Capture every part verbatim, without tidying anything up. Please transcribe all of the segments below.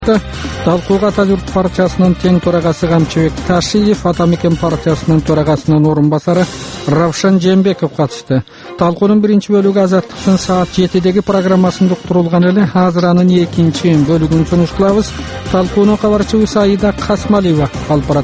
Талкууга Ата журт партиясынын тең төрагасы Камчыбек Ташиев, Ата мекен партиясынын төрагасынын орун басары Равшан Жээнбеков катышты. Талкуунун биринчи бөлүгү Азаттыктын саат жетидеги программасында уктурулган эле. Азыр анын экинчи бөлүгүн сунушталабыз. Талкууну кабарчыбыз Аида Касмалиева алып барат.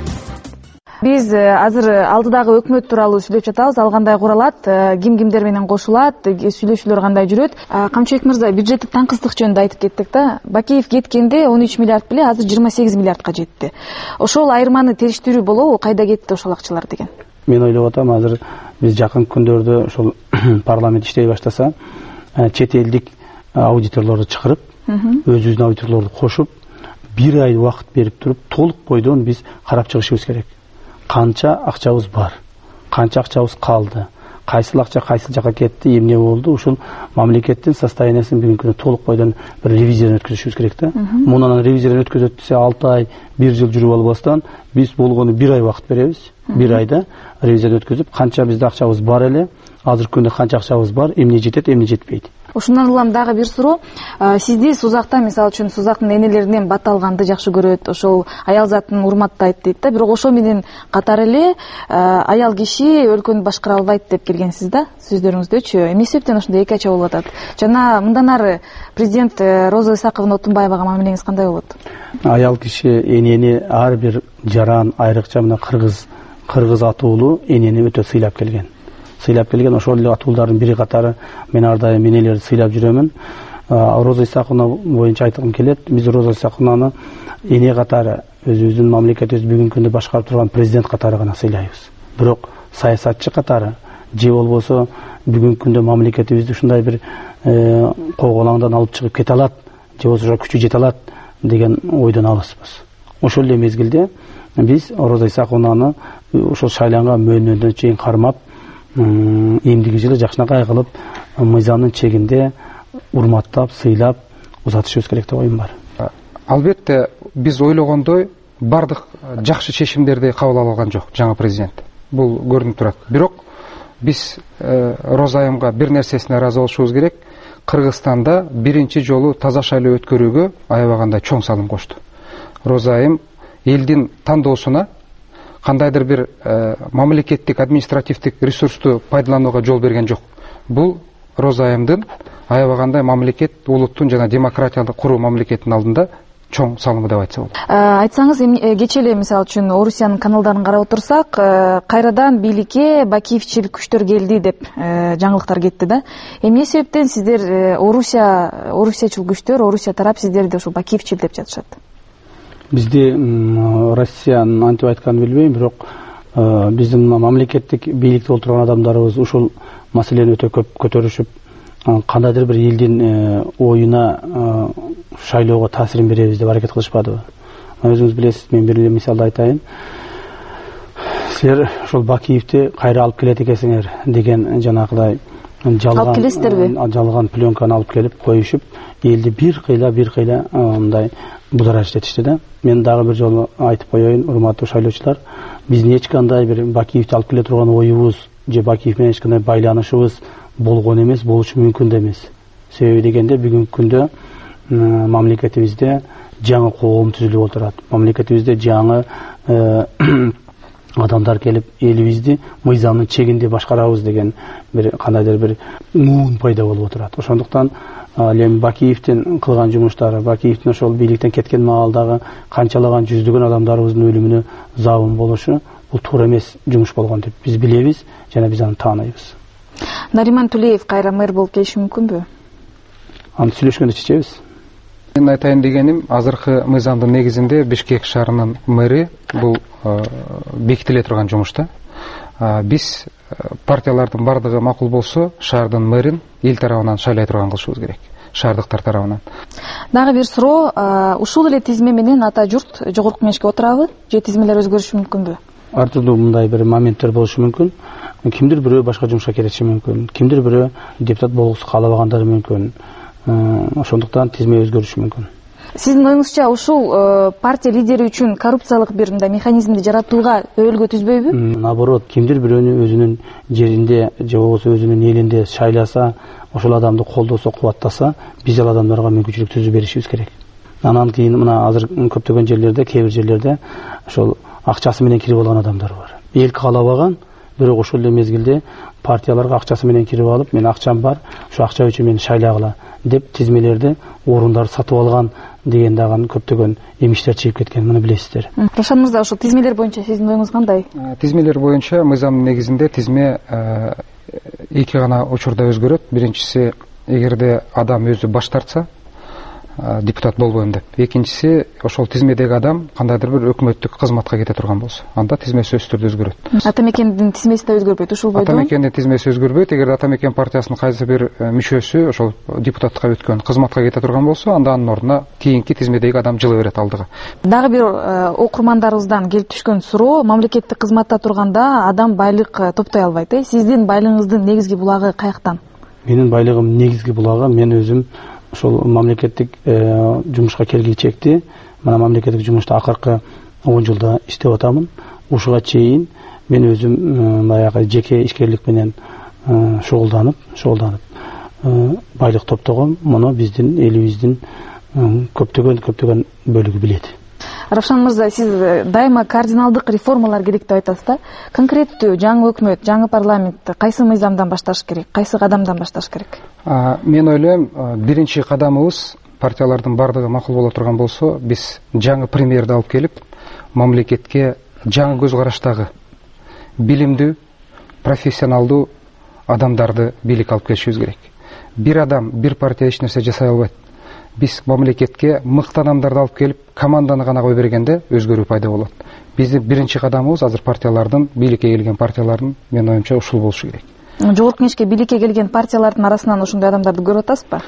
Биз азыр алдыдагы өкмөт тууралуу сүйлөп жатабыз. Ал кандай куралат, ким кимдер менен кошулат, сүйлөшүүлөр кандай жүрөт. Камчыбек мырза, бюджеттик таңкыстык жөнүндө айтып кеттик да. Бакиев кеткенде он үч миллиард беле, азыр жыйырма сегиз миллиардка жетти. Ошол айырманы териштирүү болобу? Кайда кетти ошол акчалар деген? Мен ойлоп атам, азыр биз жакын күндөрдө ошол парламент иштей баштаса, чет элдик аудиторлорду чакырып, өзүбүздүн аудиторлорду кошуп, бир ай убакыт берип туруп, толук бойдон биз карап чыгышыбыз керек. Канча акчабыз бар, канча акчабыз калды, кайсыл акча кайсыл жака кетти, эмне болду, ушул мамлекеттин состояниясын бүгүнкү күндө толук бойдон бир ревизиядан өткөзүшүбүз керек да. Мунун ревизиядан өткөзөт десе алты ай, бир жыл жүрүп албастан биз болгону бир ай убакыт беребиз. бир айда ревизиядан өткөзүп, канча бизде акчабыз бар эле, азыркы күндө канча акчабыз бар, эмне жетет, эмне жетпейт. Ошондон улам дагы бир суроо. Сизди Сузакта, мисалы үчүн, Сузактын энелеринен бат алганды жакшы көрөт, ошол аял затын урматтайт дейт да. Бирок ошо менен катар эле аял киши өлкөнү башкара албайт деп келгенсиз да, сөздөрүңүздөчү. Эмне себептен ошондой эки ача болуп атат? Жана мындан ары президент Роза Исаковна Отунбаевага мамилеңиз кандай болот? Аял киши энени ар бир жаран, айрыкча мына кыргыз кыргыз атуулу энени өтө сыйлап келген. Сыйлап келген, ошол эле атуулдардын бири катары мен ар дайым энелерди сыйлап жүрөмүн. Роза Исаковна боюнча айткым келет. Биз Роза Исаковнаны эне катары, өзүбүздүн мамлекетибиз бүгүнкү күндө башкарып турган президент катары гана сыйлайбыз. Бирок саясатчы катары же болбосо бүгүнкү күндө мамлекетибизди ушундай бир койголаңдан алып чыгып кете алат, же болбосо күчү жете алат деген ойдон алыспыз. Ошол эле мезгилде биз Роза Исаковнаны ошол шайланган мөөнөтүнө чейин кармап, эмдиги жылы жакшынакай кылып, мыйзамдын чегинде урматтап, сыйлап узатышыбыз керек деп оюм бар. Албетте, биз ойлогондой бардык жакшы чечимдерди кабыл алган жок жаңы президент. Бул көрүнүп турат. Бирок биз Роза айымга бир нерсесине ыраазы болушубуз керек. Кыргызстанда биринчи жолу таза шайлоо өткөрүүгө аябагандай чоң салым кошту. Роза айым элдин тандоосуна кандайдыр бир мамлекеттик административдик ресурсту пайдаланууга жол берген жок. Бул Роза айымдын аябагандай мамлекет, улуттун жана демократиялык куруу мамлекеттин алдында чоң салымы деп айтса болот. Айтсаңыз, кечээ эле мисалы үчүн Орусиянын каналдарын карап отурсак, кайрадан бийликке бакиевчил күчтөр келди деп жаңылыктар кетти да. Эмне себептен сиздер Орусия, Орусиячыл күчтөр, Орусия тарап сиздерди ошо бакиевчил деп жатышат? Бизде Россиянын антип айтканын билбейм, бирок биздин мамлекеттик бийликте отурган адамдарыбыз ушул маселени өтө көп көтөрүшүп, кандайдыр бир элдин оюна, шайлоого таасирин беребиз деп аракет кылышпадыбы? Өзүңүз билесиз, мен бир эле мисалды айтайын. Силер ошол Бакиевди кайра алып келет экенсиңер деген жанагыдай жалган жалган пленканы алып келип коюшуп, элди бир кыйла бир кыйла мындай будараш этишти да. Мен дагы бир жолу айтып коеюн, урматтуу шайлоочулар, биздин эч кандай бир Бакиевди алып келе турган оюбуз же Бакиев менен эч кандай байланышыбыз болгон эмес, болушу мүмкүн да эмес. Себеби дегенде бүгүнкү күндө мамлекетибизде жаңы коом түзүлүп отурат. Мамлекетибизде жаңы адамдар келип, элибизди мыйзамдын чегинде башкарабыз деген бир кандайдыр бир муун пайда болуп отурат. Ошондуктан эми Бакиевдин кылган жумуштары, Бакиевдин ошол бийликтен кеткен маалдагы канчалаган жүздөгөн адамдарыбыздын өлүмүнө забын болушу, бул туура эмес жумуш болгон деп биз билебиз жана биз аны тааныйбыз. Нариман Тулеев кайра мэр болуп келиши мүмкүнбү? Аны сүйлөшкөндө чечебиз. Мен айтайын дегеним, азыркы мыйзамдын негизинде Бишкек шаарынын мэри бул бекитиле турган жумушта. Биз партиялардын бардыгы макул болсо, шаардын мэрин эл тарабынан шайлай турган кылышыбыз керек, шаардыктар тарабынан. Дагы бир суроо, ушул эле тизме менен Ата журт жогорку кеңешке отурабы же тизмелер өзгөрүшү мүмкүнбү? Ар түрдүү мындай бир моменттер болушу мүмкүн. Кимдир бирөө башка жумушка кетиши мүмкүн, кимдир бирөө депутат болгусу каалабагандары мүмкүн. Ошондуктан тизме өзгөрүшү мүмкүн. Сиздин оюңузча ушул партия лидери үчүн коррупциялык бир мындай механизмди жаратууга өбөлгө түзбөйбү? Наоборот, кимдир бирөөнү өзүнүн жеринде же болбосо өзүнүн элинде шайласа, ошол адамды колдосо, кубаттаса, биз ал адамдарга мүмкүнчүлүк түзүп беришибиз керек. Анан кийин мына азыр көптөгөн жерлерде, кээ бир жерлерде ошол акчасы менен кирип алган адамдар бар. Эл каалабаган, бирок ошол эле мезгилде партияларга акчасы менен кирип алып, мен акчам бар, ошо акча үчүн мени шайлагыла деп тизмелерди, орундарды сатып алган деген дагы көптөгөн эмиштер чыгып кеткен, муну билесиздер. Равшан мырза, ошол тизмелер боюнча сиздин оюңуз кандай? Тизмелер боюнча мыйзамдын негизинде тизме эки гана учурда өзгөрөт. Биринчиси, эгерде адам өзү баш тартса, депутат болбойм деп. Экинчиси, ошол тизмедеги адам кандайдыр бир өкмөттүк кызматка кете турган болсо, анда тизме сөзсүз түрдө өзгөрөт. Ата мекендин тизмеси да өзгөрбөйт, ушул бойдо? Ата мекендин тизмеси өзгөрбөйт. Эгерде ата мекен партиясынын кайсы бир мүчөсү ошол депутаттыкка өткөн, кызматка кете турган болсо, анда анын ордуна кийинки тизмедеги адам жылы берет алдыга. Дагы бир окурмандарыбыздан келип түшкөн суроо, мамлекеттик кызматта турганда адам байлык топтой албайт. Э? Сиздин байлыгыңыздын негизги булагы каяктан? Менин байлыгым негизги булагы, мен өзүм ошол мамлекеттик жумушка келгичекти, мына мамлекеттик жумушта акыркы он жылда иштеп атамын. Ушуга чейин мен өзүм баягы жеке ишкерлик менен шогулданып, шогулданып байлык топтогом. Муну биздин элибиздин көптөгөн көптөгөн бөлүгү билет. Равшан мырза, сиз дайыма кардиналдык реформалар керек деп айтасыз да. Конкреттүү жаңы өкмөт, жаңы парламент кайсы мыйзамдан башташ керек, кайсы кадамдан башташ керек? Мен ойлойм, биринчи кадамыбыз, партиялардын бардыгы макул боло турган болсо, биз жаңы премьерди алып келип, мамлекетке жаңы көз караштагы, билимдүү, профессионалдуу адамдарды бийлик алып келишибиз керек. Бир адам, бир партия эч нерсе жасай албайт. Биз мамлекетке мыкты адамдарды алып келип, команданы гана кой бергенде өзгөрүү пайда болот. Биздин биринчи кадамыбыз азыр партиялардын, бийликке келген партиялардын, мен оюмча, ушул болушу керек. Жогорку кеңешке бийликке келген партиялардын арасынан ошондой адамдарды көрүп атасызбы?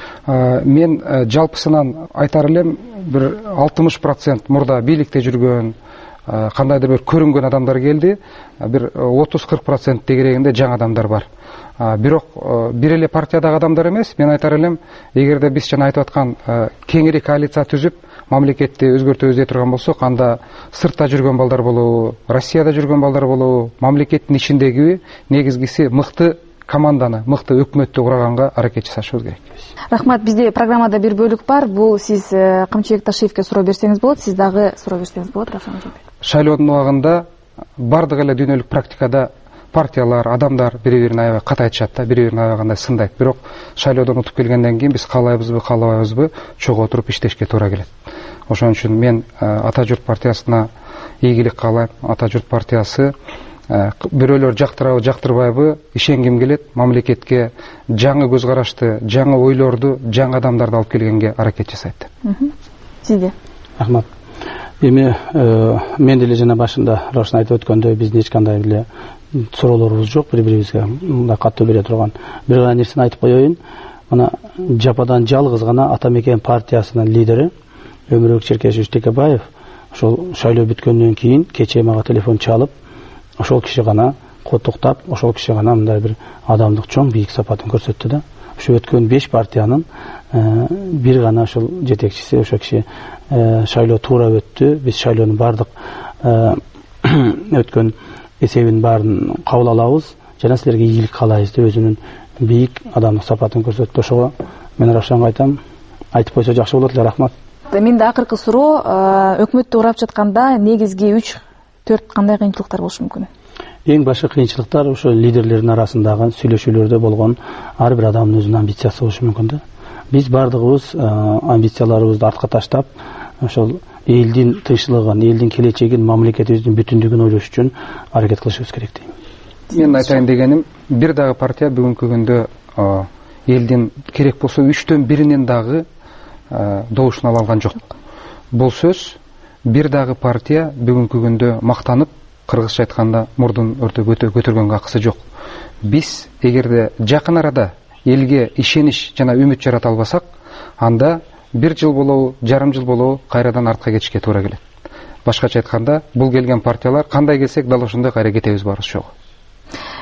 Мен жалпысынан айтар элем, бир алтымыш процент мурда бийликте жүргөн, кандайдыр бир көрүнгөн адамдар келди, бир отуз кырк процент дегерегинде жаңы адамдар бар. Бирок бир эле партиядагы адамдар эмес, мен айтар элем, эгерде биз жана айтып аткан кеңири коалиция түзүп, мамлекетти өзгөртөбүз дей турган болсок, анда сыртта жүргөн балдар болобу, Россияда жүргөн балдар болобу, мамлекеттин ичиндеги негизгиси мыкты команданы, мыкты өкмөттү курганга аракет жасашыбыз керек. Рахмат, бизде программада бир бөлүк бар. Бул сиз Камчыбек Ташиевке суроо берсеңиз болот, сиз дагы суроо берсеңиз болот, Равшан мырза. Шайлоонун убагында бардык эле дүйнөлүк практикада партиялар, адамдар бири-бирин аябай ката айтышат да, бири-бирин аябай сындайт. Бирок шайлоодон утуп келгенден кийин биз каалайбызбы, каалабайбызбы, чогуу отуруп иштешке туура келет. Ошон үчүн мен Ата журт партиясына ийгилик каалайм. Ата журт партиясы бирөөлөр жактырабы, жактырбайбы, ишенгим келет, мамлекетке жаңы көз карашты, жаңы ойлорду, жаңы адамдарды алып келгенге аракет жасайт. Сизде? Рахмат. Эми мен деле жана башында Равшан айтып өткөндөй, биздин эч кандай эле суроолорубуз жок, бири-бирибизге мындай каттуу бере турган. Бир гана нерсени айтып коеюн. Мына жападан жалгыз гана Ата мекен партиясынын лидери Өмүрбек Черкешевич Текебаев ошол шайлоо бүткөндөн кийин кечээ мага телефон чалып, ошол киши гана котуктап, ошол киши гана мындай бир адамдык чоң бийик сапатын көрсөттү да. Ошо өткөн беш партиянын бир гана ошол жетекчиси, ошол киши шайлоо туура өттү, биз шайлоонун бардык өткөн эсебин баарын кабыл алабыз, жана силерге ийгилик каалайбыз деп өзүнүн бийик адамдык сапатын көрсөттү. Ошого мен Равшанга айтам, айтып койсо жакшы болот эле. Рахмат. Менде акыркы суроо, өкмөттү урап жатканда негизги үч төрт кандай кыйынчылыктар болушу мүмкүн? Эң башкы кыйынчылыктар ошо лидерлердин арасындагы сүйлөшүүлөрдө болгон ар бир адамдын өзүнүн амбициясы болушу мүмкүн да. Биз бардыгыбыз амбицияларыбызды артка таштап, ошол элдин тынччылыгын, элдин келечегин, мамлекетибиздин бүтүндүгүн ойлош үчүн аракет кылышыбыз керек дейм. Мен айтайын дегеним, бир дагы партия бүгүнкү күндө элдин керек болсо үчтөн биринен дагы добушун ала алган жок. Бул сөз, бир дагы партия бүгүнкү күндө мактанып, кыргызча айтканда мурдун өртөп көтөргөнгө акысы жок. Биз эгерде жакын арада элге ишенич жана үмүт жарата албасак, анда бир жыл болобу, жарым жыл болобу кайрадан артка кетишке туура келет. Башкача айтканда, бул келген партиялар кандай келсек дал ошондой кайра кетебиз барыбыз чогуу.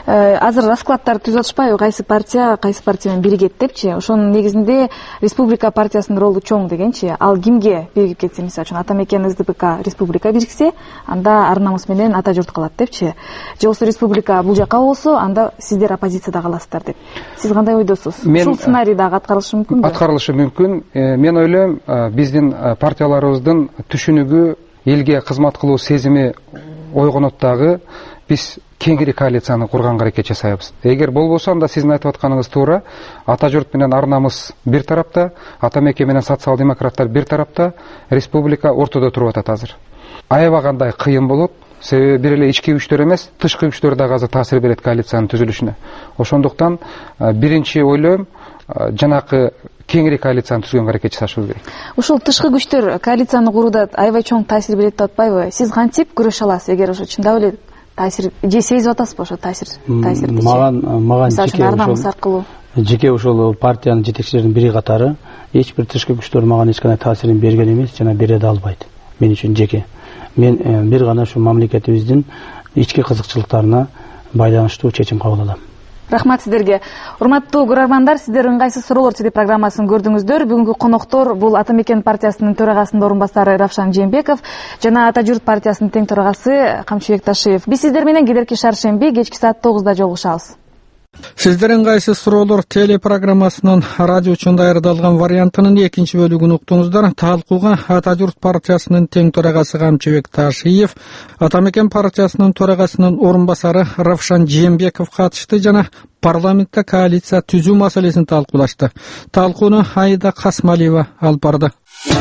азыр раскладдарды түзүп атышпайбы, кайсы партия кайсы партия менен биригет депчи? Ошонун негизинде Республика партиясынын ролу чоң дегенчи. Ал кимге биригип кетсе, мисалы үчүн Ата Мекен СДПК Республика бириксе, анда Ар намыс менен Ата журт калат депчи. Же болбосо Республика бул жака болсо, анда сиздер оппозицияда каласыздар деп. Сиз кандай ойдосуз? Ушул сценарий дагы аткарылышы мүмкүнбү? Аткарылышы мүмкүн. Мен ойлойм, биздин партияларыбыздын түшүнүгү, элге кызмат кылуу сезими ойгонот дагы биз кеңири коалицияны курганга аракет жасайбыз. Эгер болбосо, анда сиздин айтып атканыңыз туура. Ата журт менен Ар намыс бир тарапта, Ата Мекен менен социал-демократтар бир тарапта, Республика ортодо туруп атат азыр. Аябагандай кыйын болот. Себеби бир эле ички күчтөр эмес, тышкы күчтөр дагы азыр таасир берет коалициянын түзүлүшүнө. Ошондуктан биринчи ойлойм, жанакы кеңири коалицияны түзгөнгө аракет жасашыбыз керек. Ушул тышкы күчтөр коалицияны курууда аябай чоң таасир берет деп атпайбы? Сиз кантип күрөшө аласыз, эгер ошо чындап эле таасир же сезип атасызбы ошо таасир? Таасирди. Маган маган жеке Ар намыс аркылуу жеке ошол партиянын жетекчилеринин бири катары эч бир тышкы күчтөр маган эч кандай таасирин берген эмес жана бере да албайт. Мен үчүн жеке. Мен бир гана ушу мамлекетибиздин ички кызыкчылыктарына байланыштуу чечим кабыл алам. Рахмат сиздерге. Урматтуу көрөрмандар, сиздер ыңгайсыз суроолор Ти Ви программасын көрдүңүздөр. Бүгүнкү коноктор бул Ата Мекен партиясынын төрагасынын орун басары Равшан Жээнбеков жана Ата журт партиясынын тең төрагасы Камчыбек Ташиев. Биз сиздер менен келерки шаршемби кечки саат тогузда жолугушабыз. Сиздер ыңгайсыз суроолор телепрограммасынын радио үчүн даярдалган вариантынын экинчи бөлүгүн уктуңуздар. Талкууга Ата журт партиясынын тең төрагасы Камчыбек Ташиев, Ата Мекен партиясынын төрагасынын орун басары Равшан Жээнбеков катышты жана парламентте коалиция түзүү маселесин талкуулашты. Талкууну Аида Касмалиева алып барды.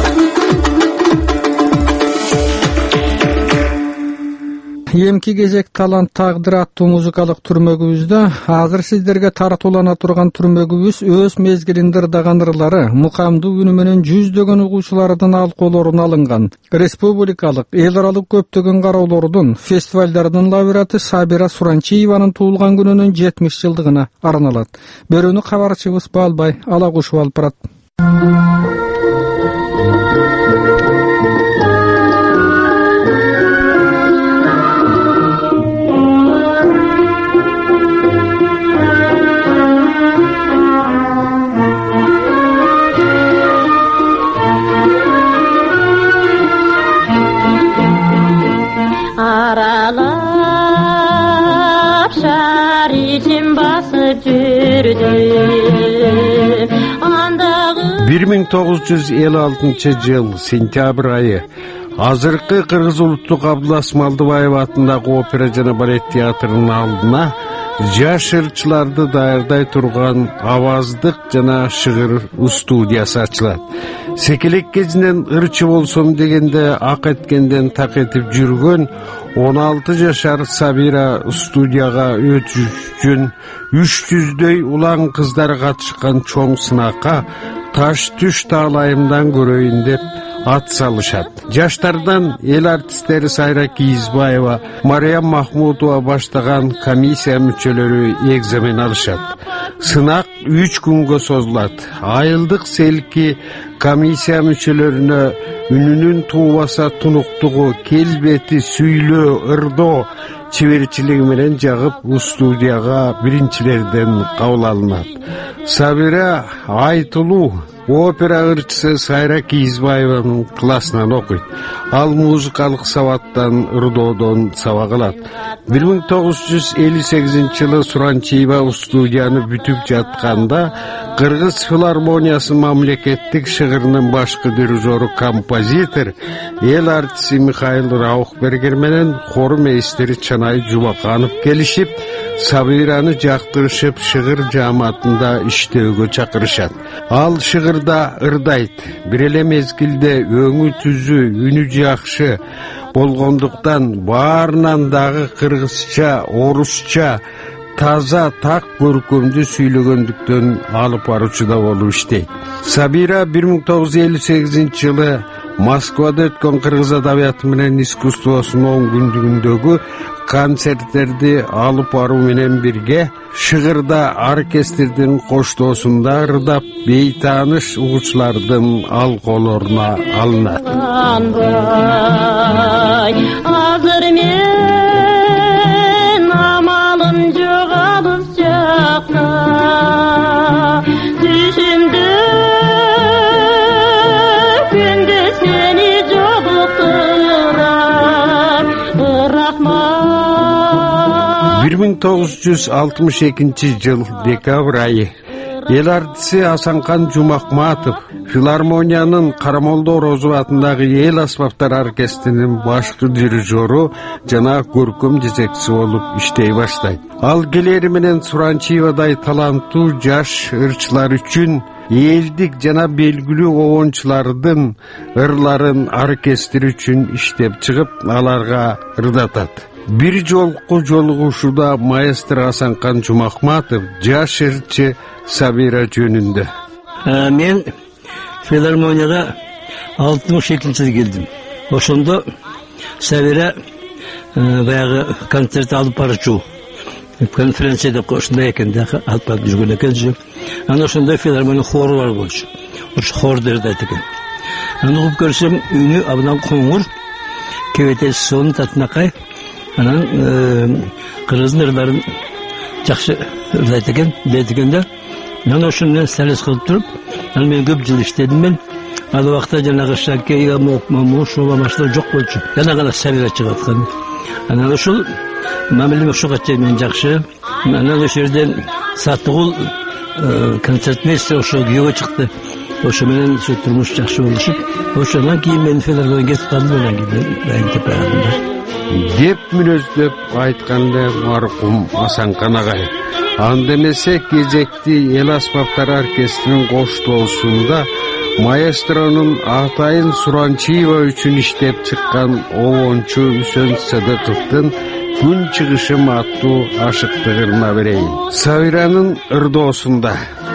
Эмки кезек талант тагдыр аттуу музыкалык түрмөгүбүздө азыр сиздерге таратуулана турган түрмөгүбүз өз мезгилинде ырдаган ырлары мукамдуу үнү менен жүздөгөн угуучулардын алкоолорун алынган республикалык, эл аралык көптөгөн кароолордун, фестивалдардын лауреаты Сабира Суранчиеванын туулган күнүнүн жетимиш жылдыгына арналат. Бөрөнү кабарчыбыз Балбай Алагушев алып барат. бир миң тогуз жүз элүү алтынчы жыл сентябрь айы азыркы Кыргыз улуттук Абдулас Малдыбаев атындагы опера жана балет театрынын алдына жаш ырчыларды даярдай турган аваздык жана шыгыр студиясы ачылат. Секелек кезинен ырчы болсом дегенде ак эткенден так этип жүргөн он алты жашар Сабира студияга өтүш үчүн үч жүздөй улан кыздар катышкан чоң сынакка таш түш таалайымдан көрөйүн деп ат салышат. Жаштардан эл артисттери Сайра Кийизбаева, Мариям Махмутова баштаган комиссия мүчөлөрү экзамен алышат. Сынак үч күнгө созулат. Айылдык селки комиссия мүчөлөрүнө үнүнүн туубаса тунуктугу, келбети, сүйлөө, ырдоо чеберчилиги менен жагып студияга биринчилерден кабыл алынат. Сабира айтылуу опера ырчысы Сайра Кийизбаеванын классынан окуйт. Ал музыкалык сабаттан, ырдоодон сабак алат. бир миң тогуз жүз элүү сегизинчи жылы Суранчиева студияны бүтүп жатканда Кыргыз филармониясы мамлекеттик шыгырынын башкы дирижеру, композитор, эл артиси Михаил Раухбергер менен хор мейстери Чанай Жубаканов келишип, Сабираны жактырышып шыгыр жааматында иштөөгө чакырышат. Ал шыгырда ырдайт. Бир эле мезгилде өңү түзүү, үнү жакшы болгондуктан баарынан дагы кыргызча, орусча таза так көркөмдүү сүйлөгөндүктөн алып баруучу да болуп иштейт. Сабира бир миң тогуз жүз элүү сегизинчи жылы Москвада өткөн Кыргыз адабияты менен искусствосунун он күндүгүндөгү концерттерди алып баруу менен бирге шыгырда оркестрдин коштоосунда ырдап бейтааныш угуучулардын алкоолоруна алынат. Азыр мен амалым жок бир миң тогуз жүз алтымыш экинчи жыл декабрь айы. Эл артиси Асанкан Жумакматов филармониянын Карамолдо Орозов атындагы эл аспаптар оркестринин башкы дирижеру жана көркөм жетекчиси болуп иштей баштайт. Ал келери менен Суранчиевадай таланттуу жаш ырчылар үчүн элдик жана белгилүү обончулардын ырларын оркестр үчүн иштеп чыгып, аларга ырдатат. Бир жолку жолугушууда маэстро Асанкан Жумакматов жаш ырчы Сабира жөнүндө. Мен филармонияга алтымыш экинчи жылы келдим. Ошондо Сабира баягы концерт алып барчу. Конференцияда ошондой экен да, алып барып жүргөн экен. Аны ошондой филармония хору бар болчу. Ошо хордерде экен. Аны угуп көрсөм, үнү абдан коңур, кебетеси сонун татынакай. Анан кыргыздын ырларын жакшы ырдайт экен, дейт экен да. Мен ошону менен салес кылып туруп, анан мен көп жыл иштедим мен. Ал убакта жанагы Шакея, Мокмаму, Шобамаштар жок болчу. Жана гана Сабира чыгып аткан. Анан ошол мамилем ошого мен жакшы. Анан ошол жерден Сатыгул концертмейстер ошо күйөөгө чыкты. Ошо менен ушу турмуш жакшы болушуп, ошондон кийин мен филармонияга кетип калдым анан кийин деп мүнөздөп айтканда маркум Асанкан агай. Анда эмесе кезекти эл аспаптар оркестринин коштоосунда маэстронун атайын Суранчиева үчүн иштеп чыккан обончу Үсөн Садыковдун Күн чыгышым аттуу ашыктыгына берейин. Сабиранын ырдоосунда.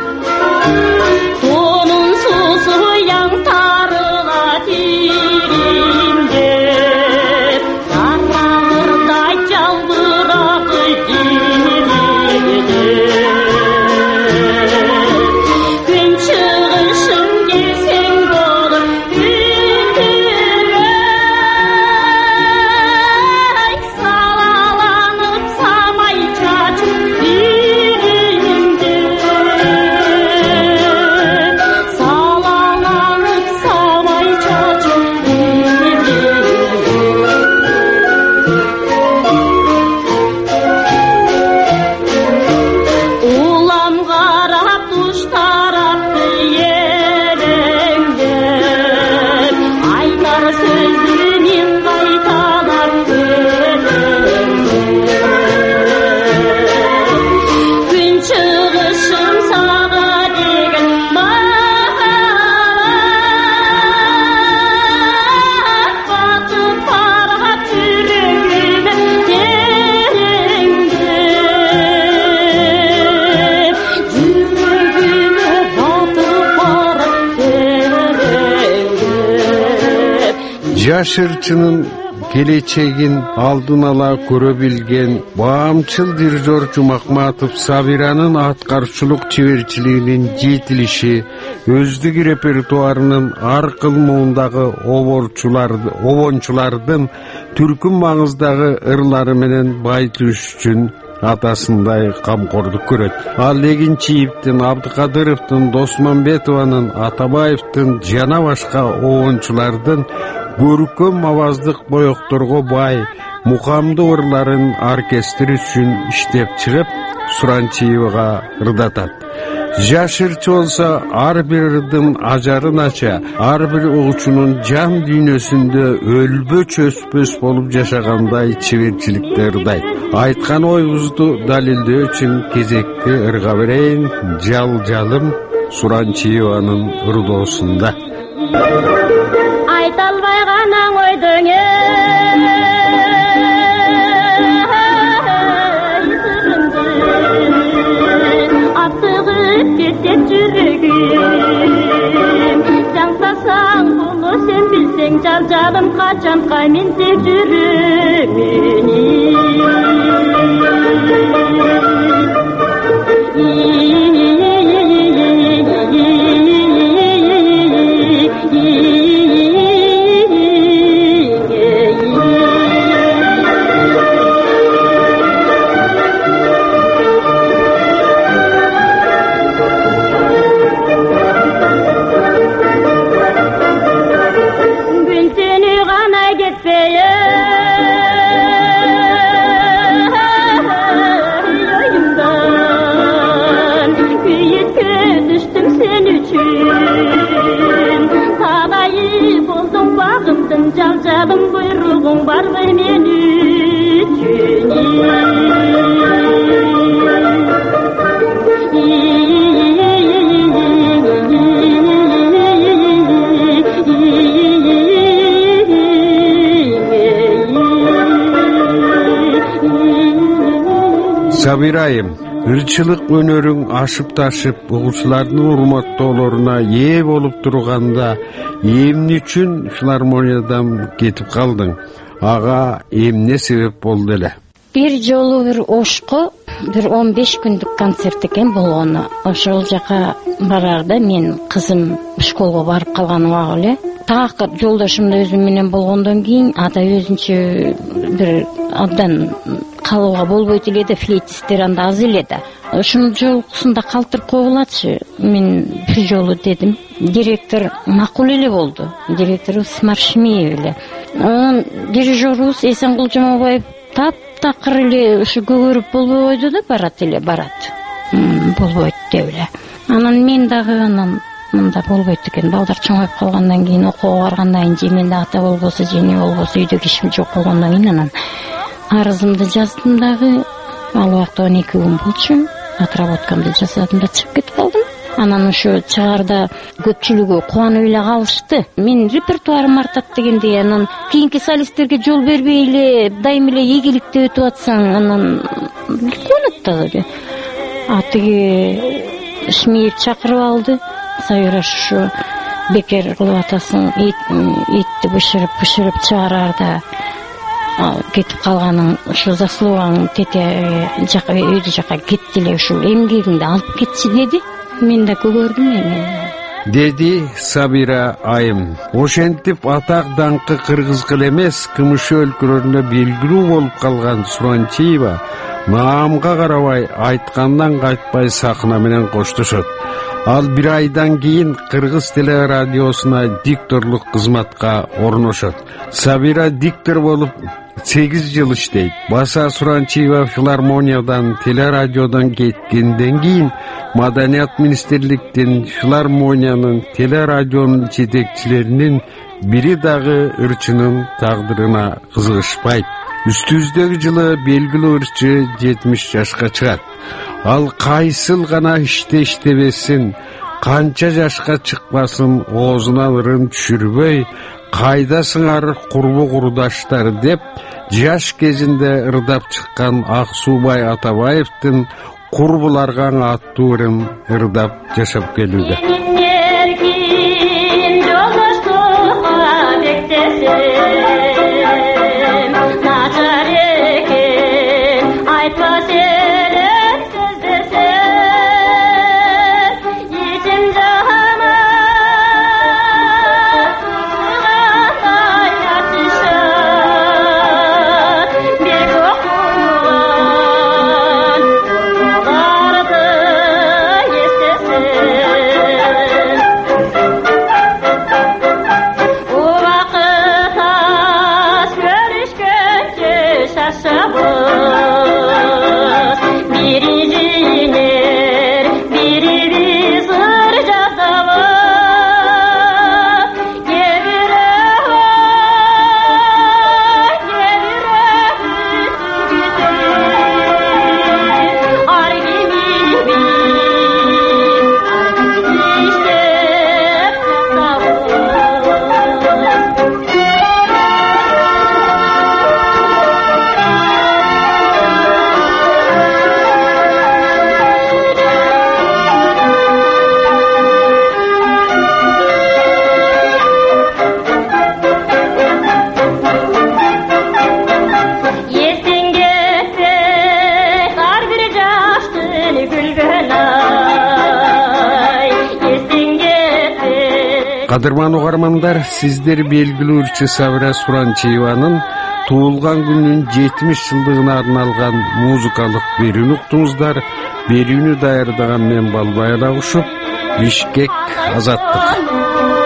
Жаш ырчынын келечегин алдын ала көрө билген баамчыл дирижер Жумакматов Сабиранын аткарчылык чеберчилигинин жетилиши, өздүк репертуарынын ар кылмуундагы обончулардын түркүм маңыздагы ырлары менен байтыш үчүн атасындай камкордук көрөт. Ал Эгинчиевдин, Абдыкадыровдун, Досмамбетованын, Атабаевдин жана башка обончулардын көркөм аваздык боекторго бай мукамдуу ырларын оркестр үчүн иштеп чыгып, Суранчиевага ырдатат. Жаш ырчы болсо ар бир ырдын ажарын ача, ар бир угуучунун жан дүйнөсүндө өлбөч өспөс болуп жашагандай чеберчиликте ырдайт. Айткан оюбузду далилдөө үчүн кезекти ырга берейин. Жал жалым Суранчиеванын ырдоосунда. Айталбай гана койдуң кетет жүрөгүм, жаңсасаң буну сен билсең, жал жалым качанка мен деп жүрөмүн. Gül seni gana gitmeye Алтын буйругуң барбай мен Сабирайым, ырчылык өнөрүң ашып ташып, угуучулардын урматтоолоруна ээ болуп турганда, эмне үчүн филармониядан кетип калдың? Ага эмне себеп болду эле? Бир жолу бир Ошко бир он беш күндүк концерт экен болгону. Ошол жака барарда мен кызым школго барып калган убагы эле. Такыр жолдошум да өзүм менен болгондон кийин ада өзүнчө бир абдан калууга болбойт эле да, флейтисттер анда аз эле да. Ошонун жолкусунда калтырып койгулачы. Мен бир жолу дедим. Директор макул эле болду. Директорубуз Смаршмиев эле. Анан дирижерубуз Эсенкул Жомобаев тап такыр эле ушу көгөрүп болбой койду да, барат эле барат. Болбойт деп эле. Анан мен дагы анан мында болбойт экен. Балдар чоңоюп калгандан кийин, окууга баргандан кийин, же менде ата болбосо, же эне болбосо, үйдө кишим жок болгондон кийин анан арызымды жаздым дагы. Ал убакта он эки күн болчу. Отработкамды жасадым да чыгып кетип калдым. Анан ошо чыгарда көпчүлүгү кубанып эле калышты. Мен репертуарым артат дегендей, анан кийинки солисттерге жол бербей эле дайым эле ийгиликте өтүп атсаң, анан көнөт да. Атыги Шмиев чакырып алды. Сабира ушу бекер кылып атасың, итти бышырып бышырып чыгарарда кетип калганың, ушу заслугаң тете жака өйдө жака кетти эле, ушул эмгегиңди алып кетчи деди. Мен да көгөрдүм эми. Деди Сабира айым. Ошентип атак даңкы кыргыз кыл эмес, КМШ өлкөлөрүндө белгилүү болуп калган Суранчиева наамга карабай айткандан кайтпай сахна менен коштошот. Ал бир айдан кийин Кыргыз телерадиосуна дикторлук кызматка орношот. Сабира диктор болуп сегиз жыл иштейт. Баса Суранчиева филармониядан, телерадиодон кеткенден кийин Маданият министрликтин филармониянын, телерадионун жетекчилеринин бири дагы ырчынын тагдырына кызыгышпайт. Үстүбүздөгү жылы белгилүү ырчы жетимиш жашка чыгат. Ал кайсыл гана иште иштебесин, канча жашка чыкпасын, оозунан ырын түшүрбөй, кайда сыңар курбу курдаштар деп жаш кезинде ырдап чыккан Аксубай Атабаевдин курбуларга аттуу ырын ырдап жашап келүүдө. Кадырман угармандар, сиздер белгилүү ырчы Сабира Суранчиеванын туулган күнүнүн жетимиш жылдыгына арналган музыкалык берүүнү уктуңуздар. Берүүнү даярдаган мен Балбай Алагушев, Бишкек, Азаттык.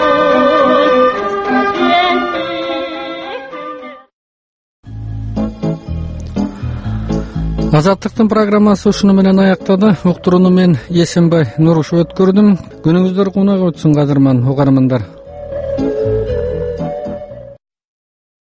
Азаттыктын программасы ушуну менен аяктады. Уктурууну мен Эсенбай Нурушев өткөрдүм. Күнүңүздөр кунак өтсүн, кадырман угармандар.